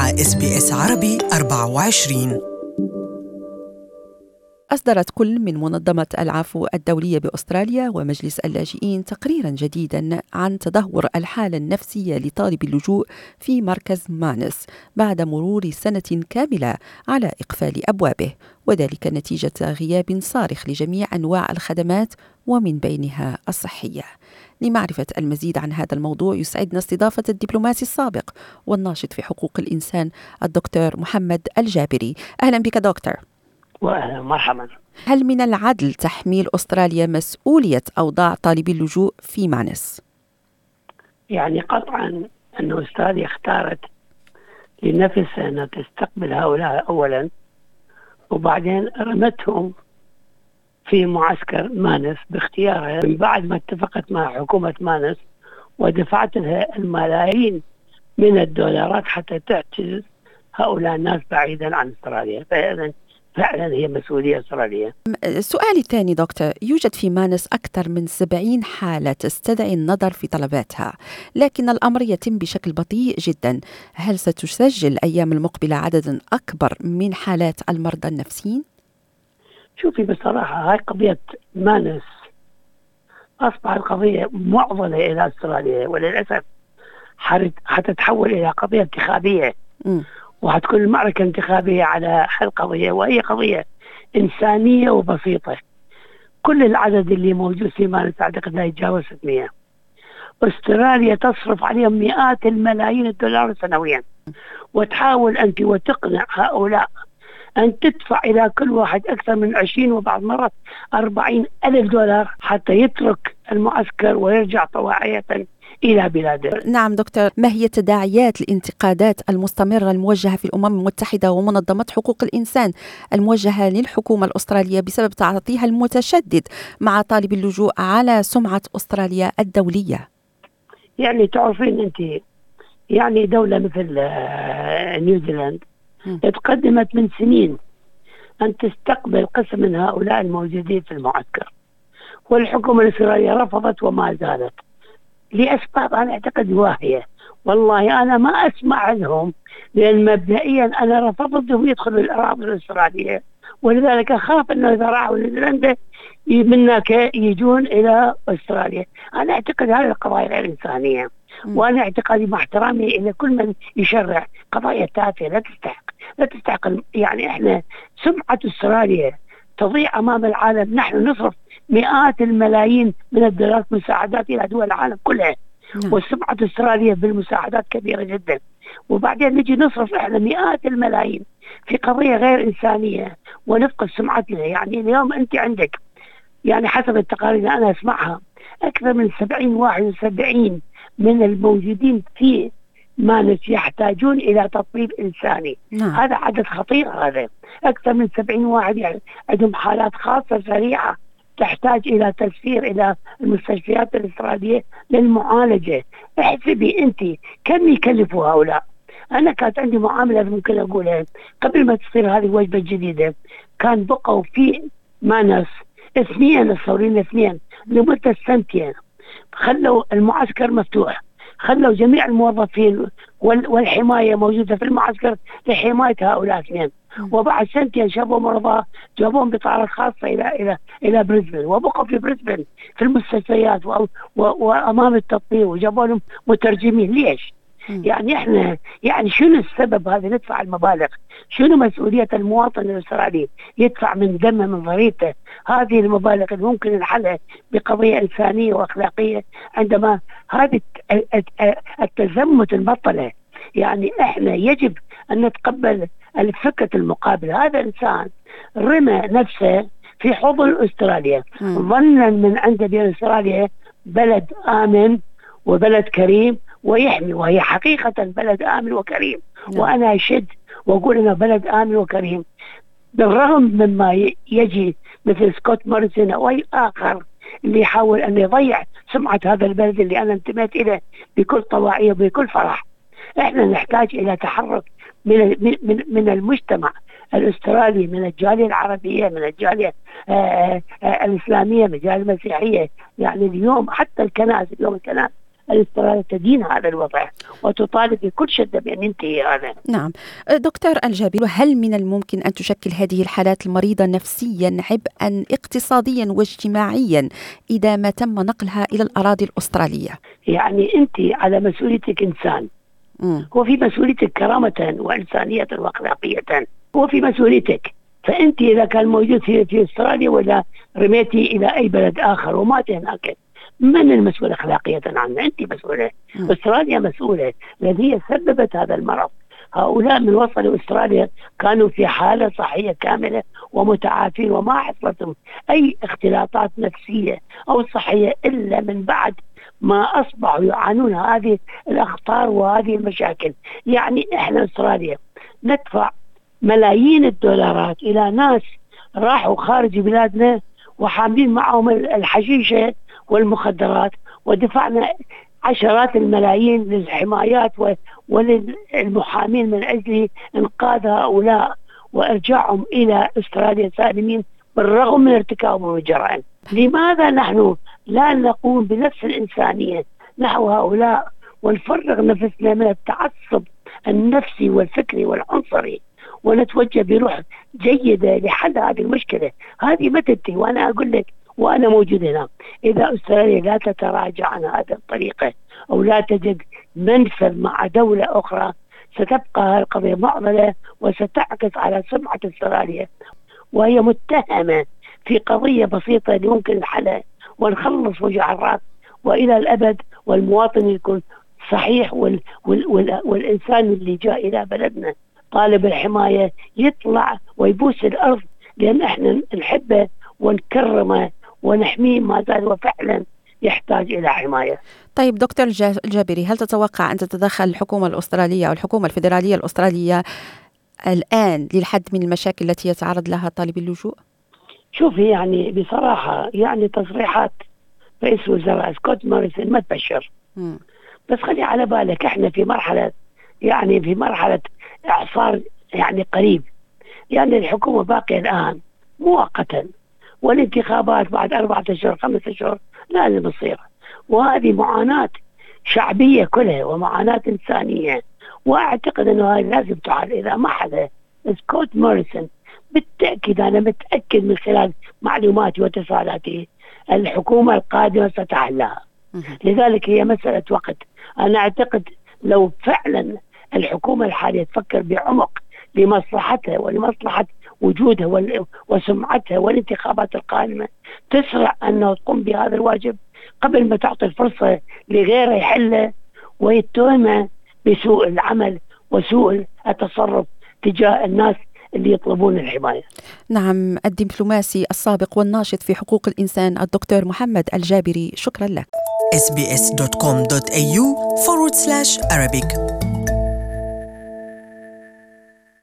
مع SBS عربي 24. أصدرت كل من منظمة العفو الدولية بأستراليا ومجلس اللاجئين تقريرا جديدا عن تدهور الحالة النفسية لطالب اللجوء في مركز مانس بعد مرور سنة كاملة على إقفال أبوابه، وذلك نتيجة غياب صارخ لجميع أنواع الخدمات ومن بينها الصحية. لمعرفة المزيد عن هذا الموضوع يسعدنا استضافة الدبلوماسي السابق والناشط في حقوق الإنسان الدكتور محمد الجابري. أهلا بك دكتور. وأهلا مرحبا. هل من العدل تحميل أستراليا مسؤولية أوضاع طالبي اللجوء في مانس؟ يعني قطعا أن أستراليا اختارت لنفسها أن تستقبل هؤلاء أولا، وبعدين رمتهم في معسكر مانس باختيارها من بعد ما اتفقت مع حكومة مانس ودفعت لها الملايين من الدولارات حتى تعتزل هؤلاء الناس بعيدا عن أستراليا. فعلا هي مسؤولية أسترالية. سؤالي الثاني دكتور، يوجد في مانس أكثر من 70 حالة تستدعي النظر في طلباتها، لكن الأمر يتم بشكل بطيء جدا. هل ستسجل الأيام المقبلة عددا أكبر من حالات المرضى النفسيين؟ شوفي بصراحة هاي قضية مانس أصبحت قضية معضلة إلى أستراليا، وللأسف حتتحول إلى قضية انتخابية وهتكون المعركة انتخابية على حل قضية، وهي قضية إنسانية وبسيطة. كل العدد اللي موجود في مانس أعتقد لا يتجاوز 600. أستراليا تصرف عليهم مئات الملايين الدولار سنويا، وتحاول أنت وتقنع هؤلاء أن تدفع إلى كل واحد أكثر من 20 وبعض مرات 40 ألف دولار حتى يترك المعسكر ويرجع طواعية إلى بلاده. نعم دكتور، ما هي تداعيات الانتقادات المستمرة الموجهة في الأمم المتحدة ومنظمة حقوق الإنسان الموجهة للحكومة الأسترالية بسبب تعاطيها المتشدد مع طالب اللجوء على سمعة أستراليا الدولية؟ يعني تعرفين أنت، يعني دولة مثل نيوزيلاند تقدمت من سنين أن تستقبل قسم من هؤلاء الموجودين في المعسكر، والحكومة الأسترالية رفضت وما زالت لأسباب أنا أعتقد واهية. والله أنا ما أسمع عنهم، لأن مبدئيا أنا رفضتهم يدخلوا الأراضي الأسترالية، ولذلك أخاف أنه إذا راحوا نيوزيلندا منك يجون إلى أستراليا. أنا أعتقد هذه القضايا غير إنسانية، وأنا اعتقادي مع احترامي إلى كل من يشرع قضايا تافهة لا تستحق. يعني إحنا سمعة أستراليا تضيع أمام العالم. نحن نصرف مئات الملايين من الدولارات مساعدات إلى دول العالم كلها، والسمعة أستراليا بالمساعدات كبيرة جدا، وبعدين نجي نصرف إحنا مئات الملايين في قضية غير إنسانية ونفقد سمعتنا. يعني اليوم أنت عندك، يعني حسب التقارير اللي أنا أسمعها، أكثر من 71 من الموجودين في مانس يحتاجون إلى تطبيب إنساني. هذا عدد خطير. هذا أكثر من 70 واحد يعني عندهم حالات خاصة سريعة تحتاج إلى تسفير إلى المستشفيات الأسترالية للمعالجة. احسبي أنت كم يكلفوا هؤلاء. أنا كانت عندي معاملة ممكن أقولها قبل ما تصير هذه الوجبة الجديدة، كان بقوا في مانس 2 لمدة 2 سنين، خلوا المعسكر مفتوح، خلوا جميع الموظفين والحماية موجودة في المعسكر لحماية هؤلاء 2. وبعد 2 شافوا مرضى جابوهم بطائرات خاصة إلى بريسبن، وبقوا في بريسبن في المستشفيات وأمام التطبيق، وجابوا لهم مترجمين. ليش؟ يعني احنا يعني شنو السبب هذا؟ ندفع المبالغ، شنو مسؤولية المواطن الأسترالي يدفع من دمه من ضريبته هذه المبالغ اللي ممكن نحلها بقضية إنسانية وأخلاقية، عندما هذه التزمت المبطلة. يعني احنا يجب أن نتقبل الفكرة المقابلة. هذا إنسان رمى نفسه في حضن أستراليا ظنا من عند بأن أستراليا بلد آمن وبلد كريم ويحمي، وهي حقيقة بلد آمن وكريم. وأنا أشد وأقول إنه بلد آمن وكريم، بالرغم مما يجي مثل سكوت موريسون أو أي آخر اللي يحاول أن يضيع سمعة هذا البلد اللي أنا انتميت إليه بكل طواعية وبكل فرح. إحنا نحتاج إلى تحرك من المجتمع الأسترالي، من الجالية العربية، من الجالية الإسلامية، من الجالية المسيحية. يعني اليوم حتى الكنائس، اليوم الكنائس الاسترالية تدين هذا الوضع وتطالب بكل شدة بأن ينتهي هذا. نعم دكتور الجابر، هل من الممكن أن تشكل هذه الحالات المريضة نفسيا عبئا اقتصاديا واجتماعيا إذا ما تم نقلها إلى الأراضي الأسترالية؟ يعني أنت على مسؤوليتك إنسان، هو في مسؤوليتك كرامة وإنسانية وأخلاقية، هو في مسؤوليتك. فأنت إذا كان موجود في أستراليا ولا رميتي إلى أي بلد آخر ومات هناك، من المسؤول أخلاقية عنه؟ أنت مسؤولة. أستراليا مسؤولة، لأن هي سببت هذا المرض. هؤلاء من وصلوا أستراليا كانوا في حالة صحية كاملة ومتعافين، وما حصلتهم أي اختلاطات نفسية أو صحية إلا من بعد ما أصبحوا يعانون هذه الأخطار وهذه المشاكل. يعني إحنا أستراليا ندفع ملايين الدولارات إلى ناس راحوا خارج بلادنا وحاملين معهم الحشيشة والمخدرات، ودفعنا عشرات الملايين للحمايات وللمحامين من أجل إنقاذ هؤلاء وإرجاعهم إلى أستراليا سالمين بالرغم من ارتكابهم الجرائم. لماذا نحن لا نقوم بنفس الإنسانية نحو هؤلاء ونفرغ نفسنا من التعصب النفسي والفكري والعنصري ونتوجه بروح جيدة لحل هذه المشكلة؟ هذه ما تنتهي. وأنا أقول لك وأنا موجود هنا، إذا أستراليا لا تتراجع عن هذه الطريقة أو لا تجد منفذ مع دولة أخرى، ستبقى هذه القضية معضلة وستعكس على سمعة أستراليا، وهي متهمة في قضية بسيطة يمكن حلها ونخلص وجع الرأس وإلى الأبد، والمواطن يكون صحيح والإنسان اللي جاء إلى بلدنا طالب الحماية يطلع ويبوس الأرض، لأن إحنا نحبه ونكرمه ونحميه ما زال وفعلا يحتاج إلى حماية. طيب دكتور الجابري، هل تتوقع أن تتدخل الحكومة الأسترالية أو الحكومة الفيدرالية الأسترالية الآن للحد من المشاكل التي يتعرض لها طالب اللجوء؟ شوفي، يعني بصراحة يعني تصريحات رئيس الوزراء سكوت موريسون ما تبشر. بس خلي على بالك احنا في مرحلة إعصار يعني قريب. يعني الحكومة باقية الآن مؤقتا، والانتخابات بعد 4 أشهر 5 أشهر لازم تصير، وهذه معاناة شعبية كلها ومعاناة إنسانية، وأعتقد أنه هذه لازم تعال. إذا ما حدا سكوت موريسون بالتأكيد، أنا متأكد من خلال معلوماتي واتصالاتي، الحكومة القادمة ستحلها. لذلك هي مسألة وقت. أنا أعتقد لو فعلا الحكومة الحالية تفكر بعمق لمصلحتها ولمصلحة وجودها وسمعتها والانتخابات القادمة، تسرع أنه تقوم بهذا الواجب قبل ما تعطي الفرصة لغيره يحله ويتهمه بسوء العمل وسوء التصرف تجاه الناس اللي يطلبون الحماية. نعم، الدبلوماسي السابق والناشط في حقوق الإنسان الدكتور محمد الجابري، شكرا لك. sbs.com.au/Arabic